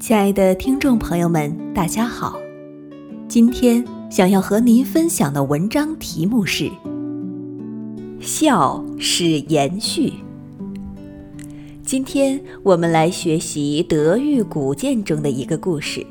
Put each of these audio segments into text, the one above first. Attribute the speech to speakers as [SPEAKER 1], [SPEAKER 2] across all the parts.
[SPEAKER 1] 亲爱的听众朋友们，大家好。今天想要和您分享的文章题目是孝是延续。今天我们来学习德育古鉴中的一个故事。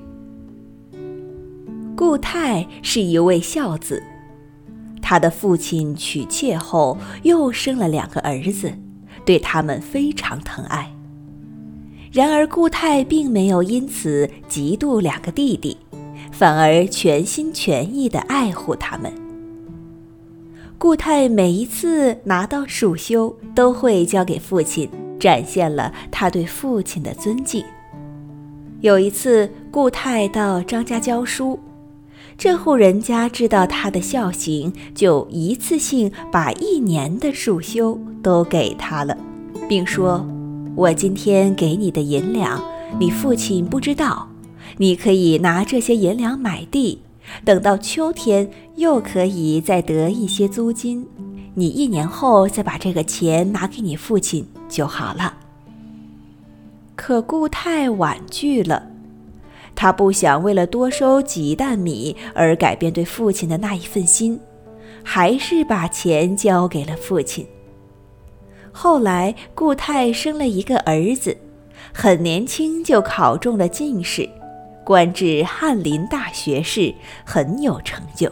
[SPEAKER 1] 顾泰是一位孝子，他的父亲娶妾后又生了2个儿子，对他们非常疼爱。然而顾泰并没有因此嫉妒2个弟弟，反而全心全意地爱护他们。顾泰每一次拿到束修，都会交给父亲，展现了他对父亲的尊敬。有一次，顾泰到张家教书，这户人家知道他的孝行，就一次性把1年的束修都给他了，并说：我今天给你的银两，你父亲不知道，你可以拿这些银两买地，等到秋天又可以再得一些租金，你1年后再把这个钱拿给你父亲就好了。可顾泰婉拒了，他不想为了多收几担米而改变对父亲的那一份心，还是把钱交给了父亲。后来顾泰生了1个儿子，很年轻就考中了进士，官至翰林大学士，很有成就。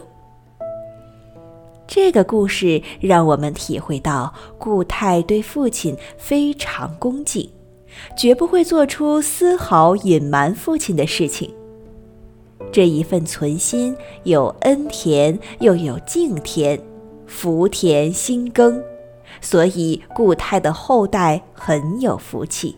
[SPEAKER 1] 这个故事让我们体会到顾泰对父亲非常恭敬，绝不会做出丝毫隐瞒父亲的事情。这一份存心有恩田又有敬田，福田兴耕，所以顾泰的后代很有福气。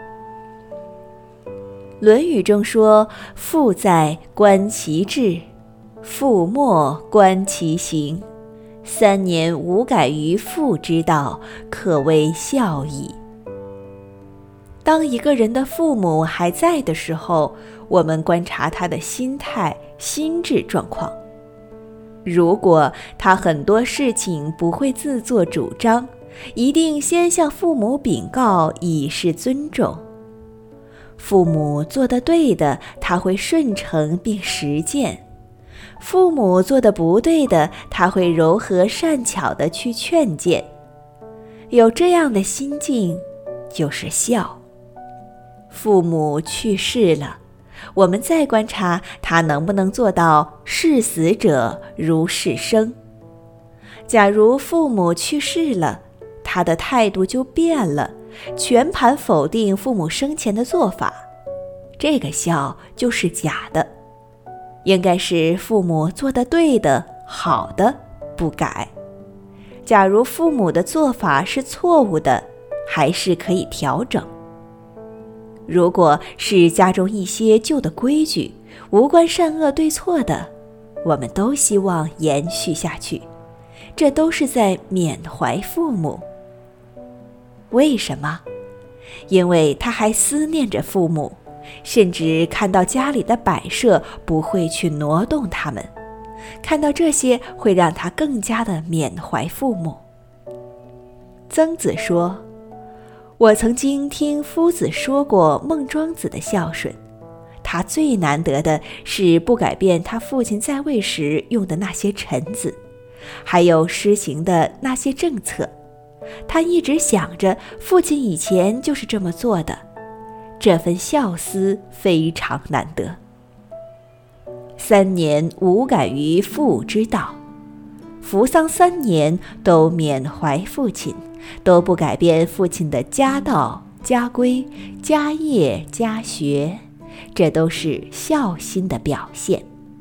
[SPEAKER 1] 论语中说：父在，观其志；父没，观其行。3年无改于父之道，可谓孝矣。当一个人的父母还在的时候，我们观察他的心态、心智状况。如果他很多事情不会自作主张，一定先向父母禀告，以示尊重。父母做得对的，他会顺承并实践；父母做得不对的，他会柔和善巧地去劝谏。有这样的心境，就是孝。父母去世了，我们再观察他能不能做到视死者如视生。假如父母去世了，他的态度就变了，全盘否定父母生前的做法，这个孝就是假的。应该是父母做得对的、好的，不改。假如父母的做法是错误的，还是可以调整。如果是家中一些旧的规矩，无关善恶对错的，我们都希望延续下去，这都是在缅怀父母。为什么？因为他还思念着父母，甚至看到家里的摆设不会去挪动它们，看到这些会让他更加的缅怀父母。曾子说：我曾经听夫子说过孟庄子的孝顺，他最难得的是不改变他父亲在位时用的那些臣子，还有施行的那些政策。他一直想着父亲以前就是这么做的，这份孝思非常难得。3年无改于父之道，扶丧3年都缅怀父亲，都不改变父亲的家道、家规、家业、家学，这都是孝心的表现。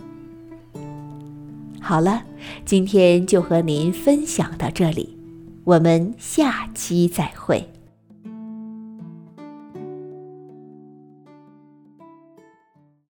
[SPEAKER 1] 好了，今天就和您分享到这里，我们下期再会。